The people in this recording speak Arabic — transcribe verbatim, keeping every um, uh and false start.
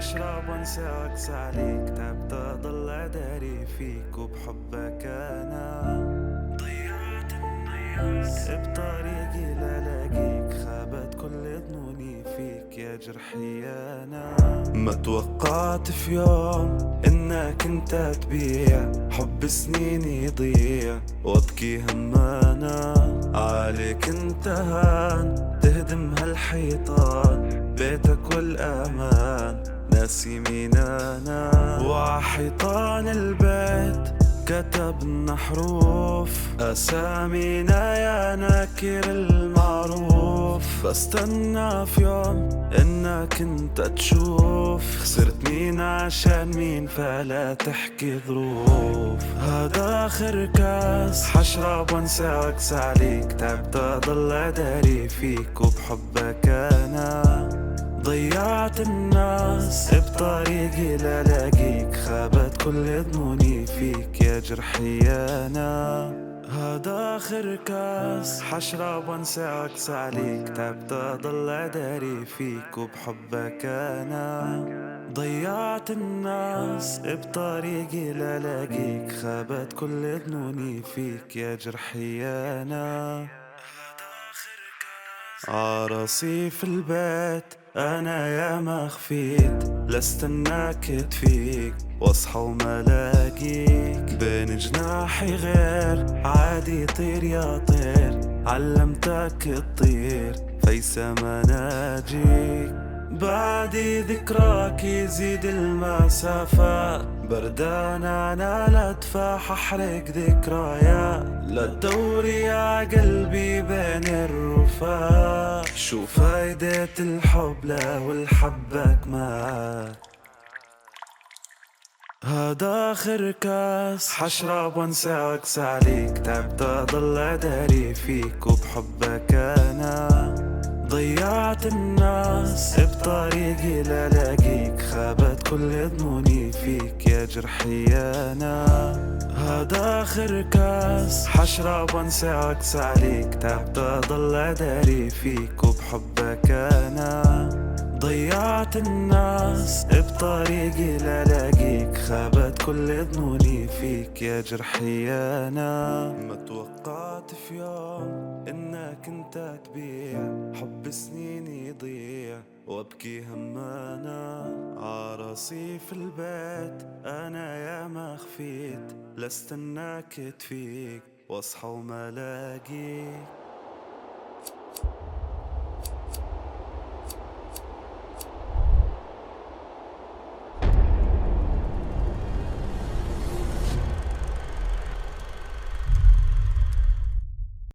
حشرب وانسى واقسى عليك، تعبت اضل اداري فيك وبحبك انا. ضيعت الناس بطريقي لالاقيك، خابت كل ظنوني فيك يا جرحي انا. ما توقعت في يوم انك انت تبيع حب سنيني يضيع وابكي همانا. عليك انت هان تهدم هالحيطان، بيتك والامان ناسي مين انا. وعحيطان البيت كتبنا حروف اسامينا يا ناكر المعروف. بستنى في يوم انك انت تشوف خسرت مين عشان مين، فلا تحكي ظروف. هذا اخر كاس حشرب وانسى واقسى عليك، تعبت اضل اداري فيك وبحبك انا. ضيعت الناس بطريقي لالاقيك، خابت كل ظنوني فيك يا جرحي انا. هذا اخر كاس حشرب وانسى واقسى عليك، تعبت اضل اداري فيك وبحبك انا. ضيعت الناس بطريقي لالاقيك، خابت كل ظنوني فيك يا جرحي انا. عرصيف البيت أنا يا ما خفيت، لاستناك تفيك واصحى وما لاقيك. بين جناحي غير عادي طير يا طير، علمتك تطير في سما ناجيك. بعدي ذكراك يزيد المسافة، بردان انا لا تفاح احرق ذكريات. لا تدوري يا قلبي بين الرفاق، شو فايدة الحب لو الحبك مات. هذا اخر كاس حشرب وانسى واقسى عليك، تعبت اضل اداري فيك وبحبك انا. ضيعت الناس بطريقي لالاقيك، خابت كل ظنوني فيك يا جرحي انا. هذا اخر كاس حشرب وانسى واقسى عليك، تعبت اضل اداري فيك وبحبك انا. ضيعت الناس بطريقي لالاقيك، خابت كل ظنوني فيك يا جرحي انا. ما توقعت في يوم انك انت تبيع حب سنيني يضيع وابكي همانا. عرصيف البيت انا يا ما خفيت، لاستناك تفيك واصحى وما لاقيك.